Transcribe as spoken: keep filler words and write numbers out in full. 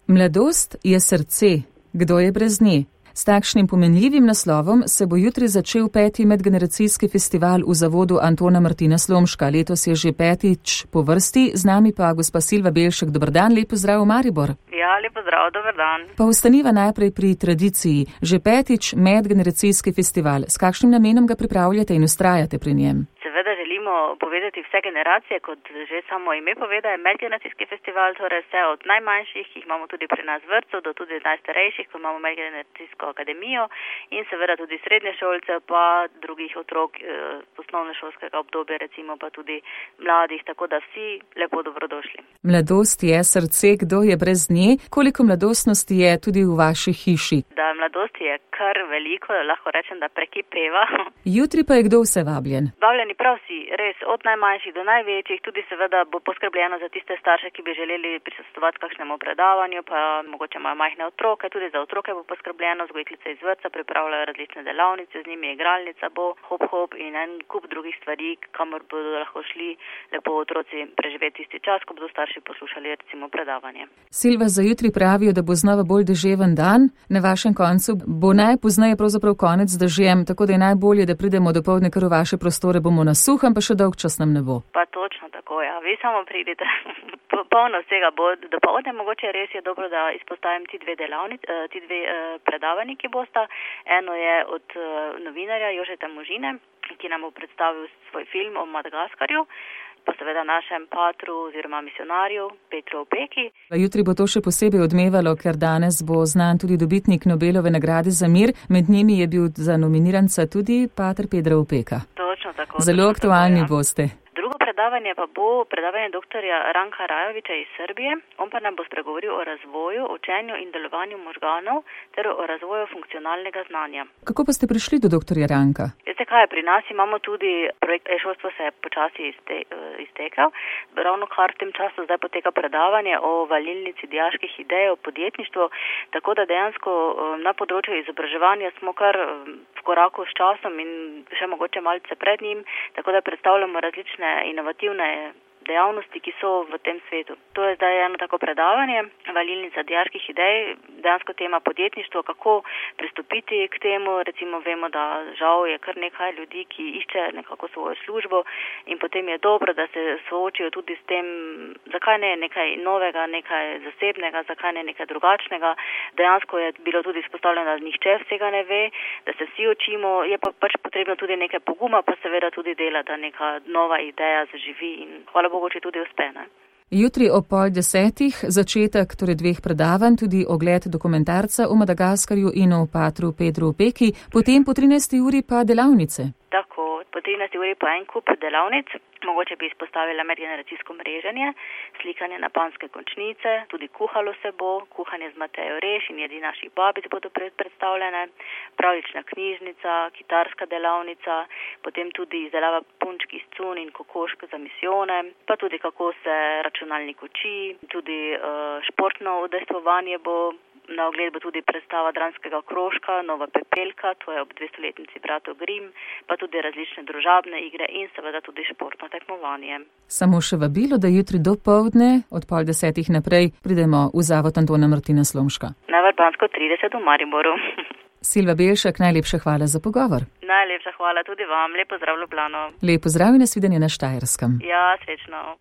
Mladost je srce, kdo je brez nje? S takšnim pomenljivim naslovom se bo jutri začel peti medgeneracijski festival v zavodu Antona Martina Slomška. Letos je že petič po vrsti, z nami pa gospa Silva Belšek. Dober dan, lep pozdrav v Maribor. Ja, lep pozdrav, dober dan. Pa ostaniva najprej pri tradiciji. Že petič medgeneracijski festival. S kakšnim namenom ga pripravljate in ustrajate pri njem? Seveda želimo povedati vse generacije, kot že samo ime poveda, je medgeneracijski festival, torej vse od najmanjših, ki jih imamo tudi pri nas vrtcev, do tudi najstarejših, ko imamo medgeneracijsko akademijo in seveda tudi srednje šolce, pa drugih otrok eh, osnovnošolskega obdobja, recimo pa tudi mladih, tako da vsi lepo dobrodošli. Mladost je srce, kdo je brez nje? Koliko mladostnosti je tudi v vaši hiši? Da, mladosti je kar veliko, lahko rečem, da prekipeva. Jutri pa je kdo vse vabljen? Vabljeni prav vsi, res od najmanjših do največjih, tudi seveda bo poskrbljeno za tiste starše, ki bi želeli prisostvovati kakšnemu predavanju, pa mogoče imajo majhne otroke, tudi za otroke bo poskrbljeno, vzgojiteljice iz vrtca pripravljajo različne delavnice, z njimi igralnica bo, hop hop in en kup drugih stvari, kamor bodo lahko šli lepo otroci preživeti tisti čas, ko bodo starši poslušali recimo predavanje. Silva, za jutri pravijo, da bo znova bolj deževen dan, na vašem koncu bo najpozneje pravzaprav konec dežjem, tako da je najbolje, da pridemo dopoldne kar v vaše prostore, bomo na suhem, pa še dolg čas nam ne bo. Pa točno tako, ja. Vi samo pridite. Polno vsega bo. Dopoldne mogoče res je dobro, da izpostavim ti dve delavnici, ti dve predavanji, ki bosta. Eno je od novinarja Jožeta Možine, ki nam bo predstavil svoj film o Madagaskarju, pa seveda našem patru oziroma misionarju Petru Opeki. Jutri bo to še posebej odmevalo, ker danes bo znan tudi dobitnik Nobelove nagrade za mir. Med njimi je bil za nominiranca tudi pater Pedro Opeka. Točno tako. Zelo aktualni tako, ja. boste. Drugo predavanje pa bo predavanje doktorja Ranka Rajoviča iz Srbije. On pa nam bo spregovoril o razvoju, učenju in delovanju možganov ter o razvoju funkcionalnega znanja. Kako pa ste prišli do doktorja Ranka? Veste kaj, pri nas imamo tudi projekt e-šolstvo se je počasi izte, iztekel. Ravno kar v tem času zdaj poteka predavanje o valilnici dijaških idej, o podjetništvu, tako da dejansko na področju izobraževanja smo kar v koraku s časom in še mogoče malce pred njim, tako da predstavljamo različne inovativne dejavnosti, ki so v tem svetu. To je zdaj eno tako predavanje, valilnica dijaških idej, dejansko tema podjetništvo, kako pristopiti k temu. Recimo vemo, da žal je kar nekaj ljudi, ki išče nekako svojo službo in potem je dobro, da se soočijo tudi s tem, zakaj ne nekaj novega, nekaj zasebnega, zakaj ne nekaj drugačnega. Dejansko je bilo tudi izpostavljeno, da nihče vsega ne ve, da se vsi učimo, je pa pač potrebno tudi nekaj poguma, pa seveda tudi dela, da neka nova ideja zaživi in hvala Bogu, če tudi uspe, ne? Jutri ob pol desetih začetek torej dveh predavanj, tudi ogled dokumentarca o Madagaskarju in o patru Pedru Opeki, potem po trinajsti uri pa delavnice. Tako, po trinajsti uri pa en kup delavnic, mogoče bi izpostavila medgeneracijsko mreženje, slikanje na panske končnice, tudi kuhalo se bo, kuhanje z Matejo Reš in jedi naših babic bodo predstavljene, pravlična knjižnica, kitarska delavnica, potem tudi izdelava punčk iz cun in kokošk za misijone, pa tudi kako se računalnik uči, tudi uh, športno udejstvovanje bo. Na ogled bo tudi predstava dramskega krožka, Nova pepelka, to je ob dvestoletnici bratov Grimm, pa tudi različne družabne igre in seveda tudi športno tekmovanje. Samo še vabilo, da jutri do povdne, od pol desetih naprej, pridemo v zavod Antona Martina Slomška. Na Vrbansko trideset v Mariboru. Silva Belšek, najlepša hvala za pogovor. Najlepša hvala tudi vam, lep pozdrav Ljubljano. Lep pozdrav in nasvidenje na Štajerskem. Ja, srečno.